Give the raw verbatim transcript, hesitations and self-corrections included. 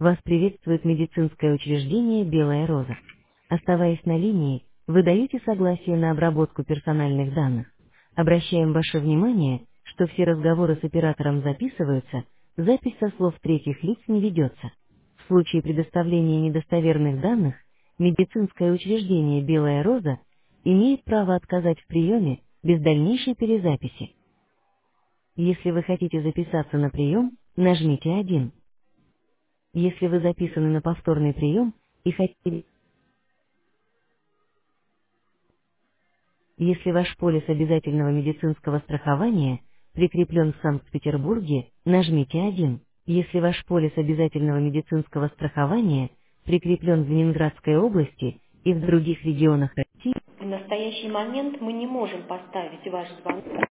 Вас приветствует медицинское учреждение «Белая роза». Оставаясь на линии, вы даете согласие на обработку персональных данных. Обращаем ваше внимание, что все разговоры с оператором записываются, запись со слов третьих лиц не ведется. В случае предоставления недостоверных данных, медицинское учреждение «Белая роза» имеет право отказать в приеме без дальнейшей перезаписи. Если вы хотите записаться на прием, нажмите один. Если вы записаны на повторный прием и хотите, если ваш полис обязательного медицинского страхования прикреплен в Санкт-Петербурге, нажмите один. Если ваш полис обязательного медицинского страхования прикреплен в Ленинградской области и в других регионах России, В настоящий момент мы не можем поставить ваш звонок.